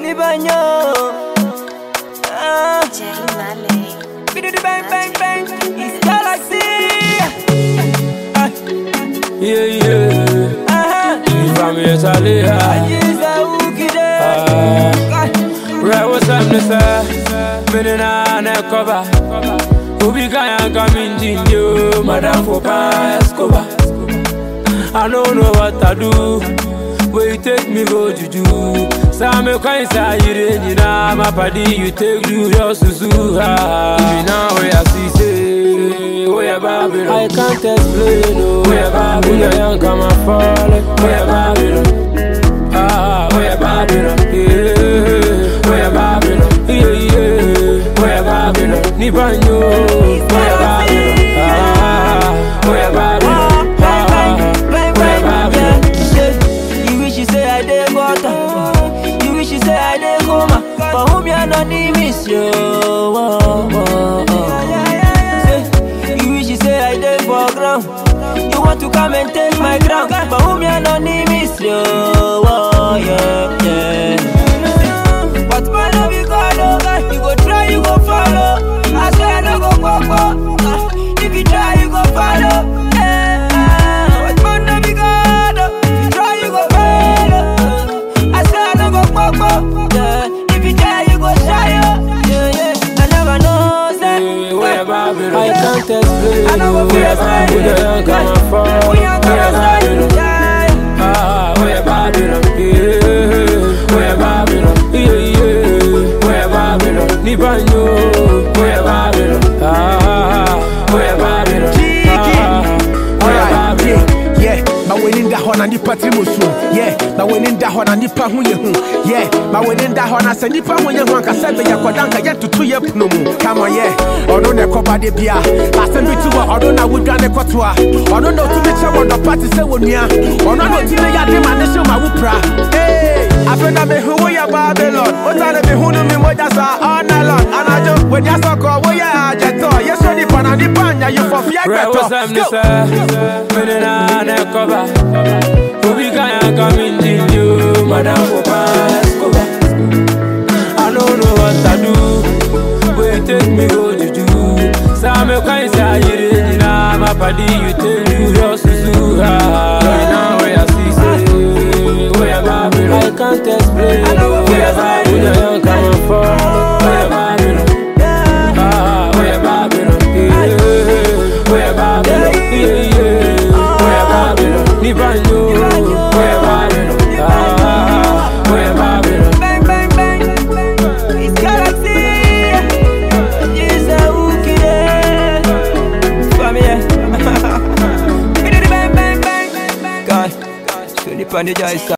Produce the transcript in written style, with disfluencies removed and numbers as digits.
Libanyo. Jay Malay. We do the bang bang bang. It's Galaxy. Yeah. From Italy. Right, what's up, Nessa? Menina, cover. Ubi kaya coming in you, Madame Fopa Escobar. I don't know what I do. Where you take me go to do? Some kind say you na my party you take do your susu. Now where I see say where Babylon. I can't explain where Babylon. Young come and fall where Babylon. Where Babylon. Yeah, where Babylon. Yeah, where Babylon. Nibanyo. Where Babylon. Where Babylon. You wish you say I dey coma, but whom you not miss you. You wish you say I dey for ground. You want to come and take my ground, but whom you not miss you. But man of you God, you go try, you go follow. I say I no go walk. If you try, you go follow. But man of you God, if you try, you go follow. If you try, you go shy. I never know that. Where Babylon? I can't explain. I know where Babylon come and fall. Where Babylon? Where Babylon? Yeah, where Babylon? Yeah, where Babylon? Nibanyo, where Babylon? Where Babylon? Where Babylon? Yeah, but when in the horn and the party musu. Yeah, but when in the horn and the pahu yehu. Yeah, but when in the horn and the pahu yehu, I said, "Be a kodanka yet to 2 year pnumu." Come on, yeah. Or don't a coba de bia. I send me to or don't I would run a quatua. Or don't know to be trouble the party say when ya. Or not to the yadim and the show my whoopra. Hey, I feel that me who we are Babylon. What are the who know me more just all night long. And I just when you saw call we are jeto. Yes, ready for an panya you for fear. Right, what's up, Nessa? Menina, cover. Ubi kaya coming in you, Madame Fopa Escobar. I don't know what I do. Where you take me go to do? Some kind say you na my party you take do your susu. Now where I see say where Babylon. I can't explain. Where Babylon come and fall. Where Babylon. Where Babylon. Yeah, where Babylon. Yeah, where Babylon. Nibanyo. Where Babylon. Where Babylon. Bang bang bang, it's Galaxy. It's a Ukide. Family. We do the bang bang bang. God, so the pandija is.